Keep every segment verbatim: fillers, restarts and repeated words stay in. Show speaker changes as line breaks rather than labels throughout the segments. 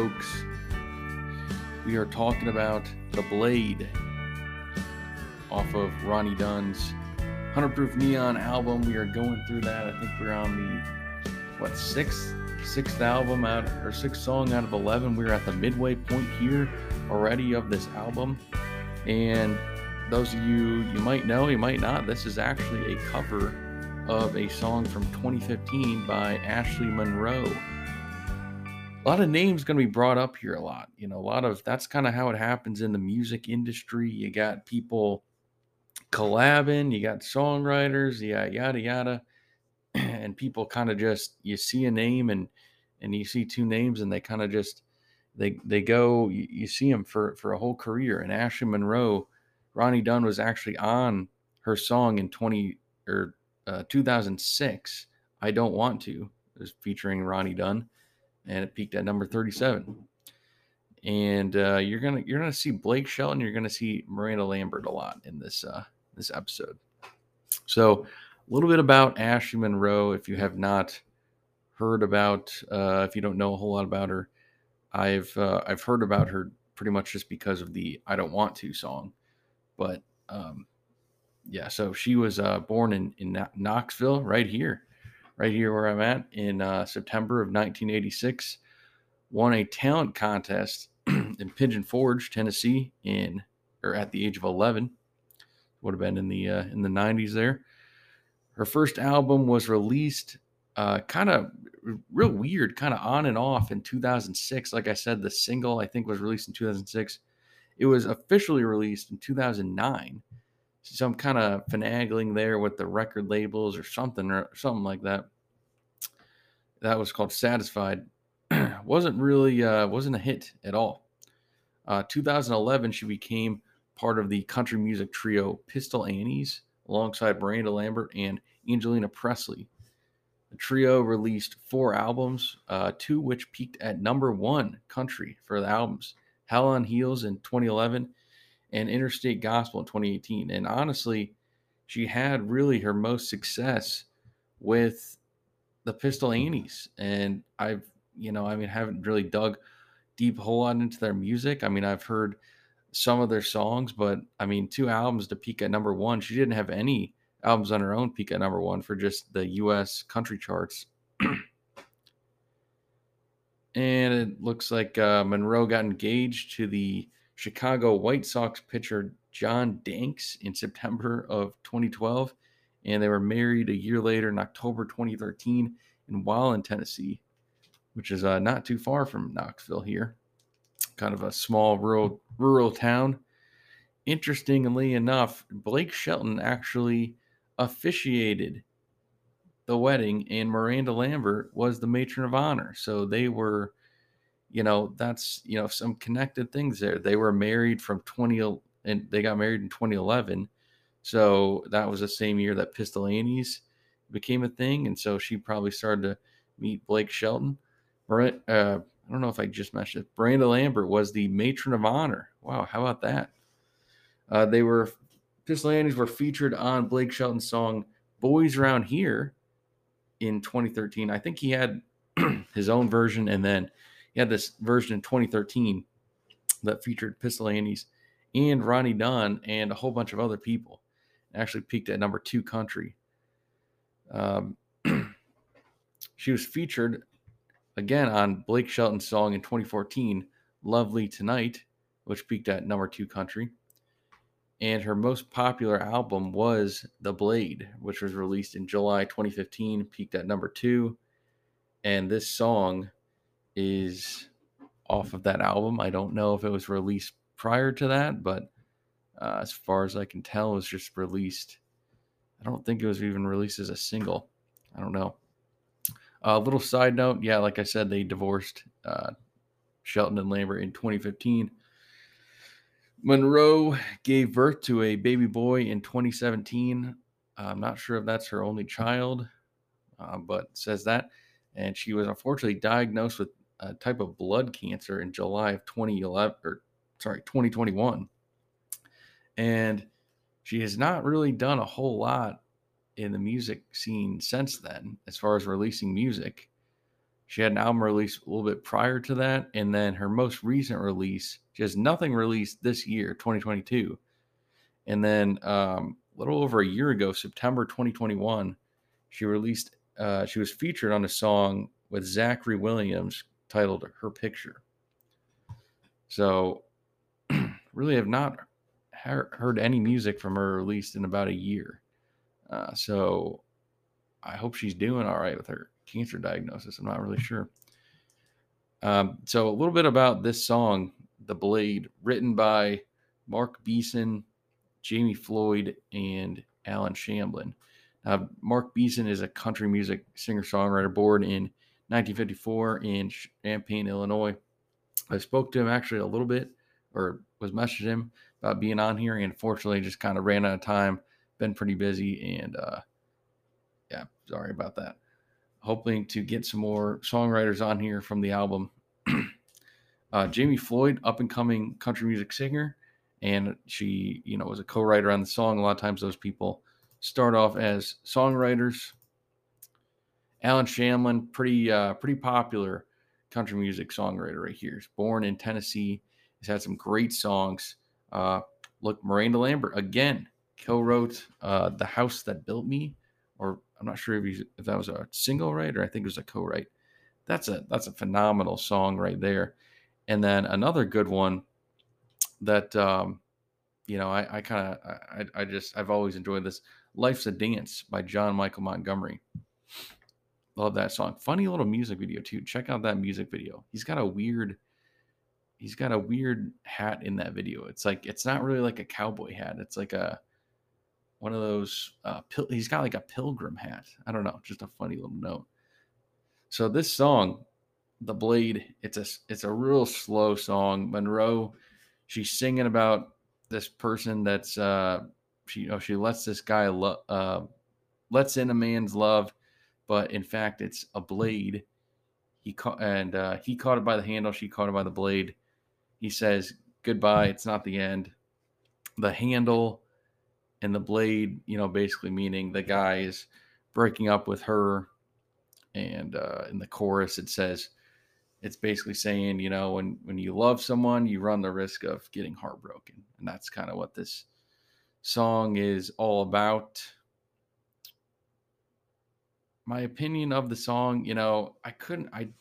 folks. We are talking about The Blade off of Ronnie Dunn's one hundred Proof Neon album. We are going through that. I think we're on the, what, sixth sixth album out, or sixth song out of eleven. We're at the midway point here already of this album. And those of you, you might know, you might not, this is actually a cover of a song from twenty fifteen by Ashley Monroe. A lot of names going to be brought up here a lot. You know, a lot of, that's kind of how it happens in the music industry. You got people collabing, you got songwriters, yeah, yada, yada. And people kind of just, you see a name and, and you see two names and they kind of just, they, they go, you, you see them for, for a whole career. And Ashley Monroe, Ronnie Dunn was actually on her song in twenty or uh, two thousand six. I Don't Want To, it was featuring Ronnie Dunn, and it peaked at number thirty-seven. And uh, you're gonna you're gonna see Blake Shelton, you're gonna see Miranda Lambert a lot in this uh, this episode. So a little bit about Ashley Monroe, if you have not heard about, uh, if you don't know a whole lot about her, I've uh, I've heard about her pretty much just because of the I Don't Want To song. But um, yeah, so she was uh, born in, in Knoxville, right here, right here where I'm at, in uh, September of nineteen eighty-six. Won a talent contest in Pigeon Forge, Tennessee, in or at the age of eleven. Would have been in the uh, in the nineties there. Her first album was released uh, kind of real weird, kind of on and off in two thousand six. Like I said, the single I think was released in two thousand six. It was officially released in two thousand nine. Some kind of finagling there with the record labels or something or something like that. That was called Satisfied. wasn't really uh, wasn't a hit at all. Uh, two thousand eleven, she became part of the country music trio Pistol Annies alongside Miranda Lambert and Angelina Presley. The trio released four albums, uh, two which peaked at number one country for the albums: Hell on Heels in twenty eleven and Interstate Gospel in twenty eighteen. And honestly, she had really her most success with the Pistol Annies. And I've, you know, I mean, haven't really dug deep a whole lot into their music. I mean, I've heard some of their songs, but I mean, two albums to peak at number one. She didn't have any albums on her own peak at number one for just the U S country charts. And it looks like uh, Monroe got engaged to the Chicago White Sox pitcher John Danks in September of twenty twelve, and they were married a year later in October twenty thirteen in Wallen, Tennessee, which is uh, not too far from Knoxville here. Kind of a small rural rural town. Interestingly enough, Blake Shelton actually officiated the wedding, and Miranda Lambert was the matron of honor. So they were, you know, that's, you know, some connected things there. They were married from twenty, and they got married in twenty eleven. So that was the same year that Pistol Annies became a thing. And so she probably started to meet Blake Shelton. Uh, I don't know if I just mentioned it. Miranda Lambert was the matron of honor. Wow, how about that? Uh, they were, Pistol Annies were featured on Blake Shelton's song Boys Around Here in twenty thirteen. I think he had his own version, and then he had this version in twenty thirteen that featured Pistol Annies and Ronnie Dunn and a whole bunch of other people. It actually peaked at number two country. Um, she was featured again on Blake Shelton's song in twenty fourteen, Lovely Tonight, which peaked at number two country. And her most popular album was The Blade, which was released in July twenty fifteen, peaked at number two. And this song is off of that album. I don't know if it was released prior to that, but uh, as far as I can tell, it was just released. I don't think it was even released as a single. I don't know. A uh, little side note, yeah, like I said, they divorced uh, Shelton and Lambert in twenty fifteen. Monroe gave birth to a baby boy in twenty seventeen. I'm not sure if that's her only child, uh, but says that. And she was unfortunately diagnosed with a type of blood cancer in July of twenty eleven, or sorry, twenty twenty-one. And she has not really done a whole lot in the music scene since then, as far as releasing music. She had an album release a little bit prior to that, and then her most recent release, she has nothing released this year, twenty twenty-two. And then um, a little over a year ago, September twenty twenty-one, she released, uh, she was featured on a song with Zachary Williams titled Her Picture. So, really have not heard any music from her released in about a year. Uh, so, I hope she's doing all right with her cancer diagnosis. I'm not really sure. Um, so, a little bit about this song, The Blade, written by Mark Beeson, Jamie Floyd, and Alan Shamblin. Uh, Mark Beeson is a country music singer-songwriter born in nineteen fifty-four in Champaign, Illinois. I spoke to him actually a little bit, or was messaging him about being on here, and unfortunately just kind of ran out of time. Been pretty busy, and uh, yeah, sorry about that. Hoping to get some more songwriters on here from the album. uh, Jamie Floyd, up-and-coming country music singer, and she, you know, was a co-writer on the song. A lot of times those people start off as songwriters. Alan Shamblin, pretty uh, pretty popular country music songwriter right here. He's born in Tennessee. He's had some great songs. Uh, look, Miranda Lambert, again, co-wrote uh, The House That Built Me, or I'm not sure if, he's, if that was a single write or I think it was a co-write. That's a, that's a phenomenal song right there. And then another good one that, um, you know, I, I kind of, I, I just, I've always enjoyed this. Life's a Dance by John Michael Montgomery. Love that song. Funny little music video too. Check out that music video. He's got a weird, he's got a weird hat in that video. It's like, it's not really like a cowboy hat. It's like a, one of those, uh, pil- he's got like a pilgrim hat. I don't know. Just a funny little note. So this song, The Blade, it's a, it's a real slow song. Monroe, she's singing about this person that's, uh, she, you know, she lets this guy, lo- uh, lets in a man's love, but in fact, it's a blade. He caught, and uh, he caught it by the handle. She caught it by the blade. He says, goodbye. It's not the end. The handle and the blade, you know, basically meaning the guy is breaking up with her. And uh, in the chorus, it says, it's basically saying, you know, when, when you love someone, you run the risk of getting heartbroken. And that's kind of what this song is all about. My opinion of the song, you know, I couldn't, I,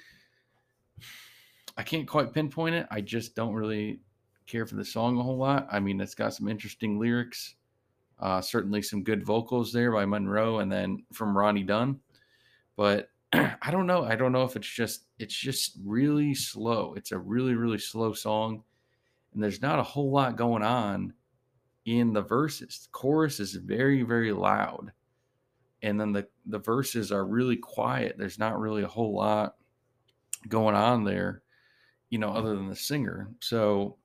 I can't quite pinpoint it. I just don't really care for the song a whole lot. I mean, it's got some interesting lyrics, uh, certainly some good vocals there by Monroe and then from Ronnie Dunn. But I don't know. I don't know if it's just, it's just really slow. It's a really, really slow song. And there's not a whole lot going on in the verses. The chorus is very, very loud. And then the, the verses are really quiet. There's not really a whole lot going on there, you know, other than the singer. So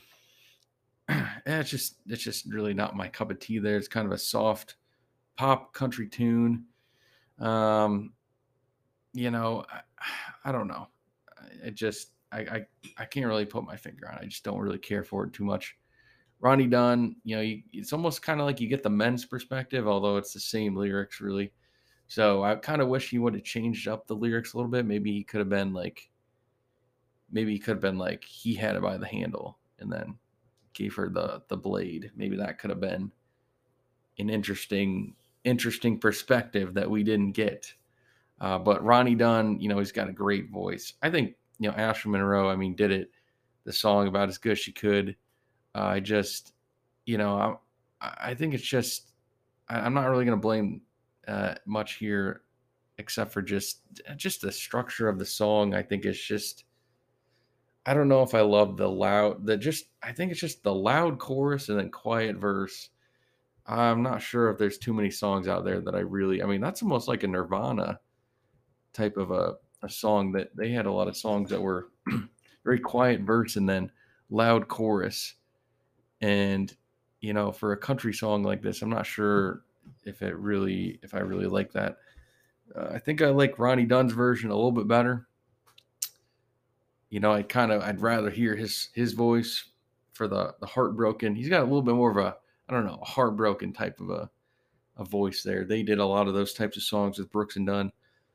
it's just, it's just really not my cup of tea there. It's kind of a soft pop country tune. Um, you know, I, I don't know. It just, I, I, I can't really put my finger on it. I just don't really care for it too much. Ronnie Dunn, you know, you, it's almost kind of like you get the men's perspective, although it's the same lyrics really. So I kind of wish he would have changed up the lyrics a little bit. Maybe he could have been like, maybe he could have been like, he had it by the handle and then gave her the, the blade. Maybe that could have been an interesting, interesting perspective that we didn't get. Uh, but Ronnie Dunn, you know, he's got a great voice. I think, you know, Ashley Monroe, I mean, did it, the song about as good as she could. Uh, I just, you know, I, I think it's just, I, I'm not really going to blame uh, much here, except for just, just the structure of the song. I think it's just, I don't know if I love the loud, the just, I think it's just the loud chorus and then quiet verse. I'm not sure if there's too many songs out there that I really, I mean, that's almost like a Nirvana type of a, a song that they had a lot of songs that were very quiet verse and then loud chorus. And, you know, for a country song like this, I'm not sure if it really, if I really like that. Uh, I think I like Ronnie Dunn's version a little bit better. You know, I kind of, I'd rather hear his, his voice for the, the heartbroken. He's got a little bit more of a, I don't know, a heartbroken type of a, a voice there. They did a lot of those types of songs with Brooks and Dunn.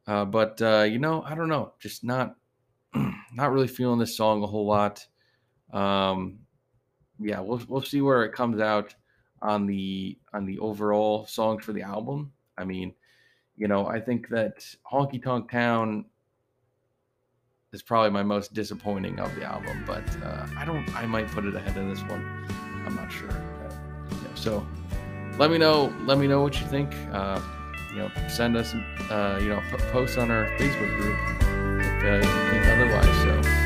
Uh, but uh, you know, I don't know, just not not really feeling this song a whole lot. Um, yeah, we'll we'll see where it comes out on the on the overall songs for the album. I mean, you know, I think that Honky Tonk Town is probably my most disappointing of the album, but uh, I don't. I might put it ahead of this one. I'm not sure. Uh, you know, so let me know. Let me know what you think. Uh, you know, send us. Uh, you know, p- post on our Facebook group if uh, you think otherwise. So.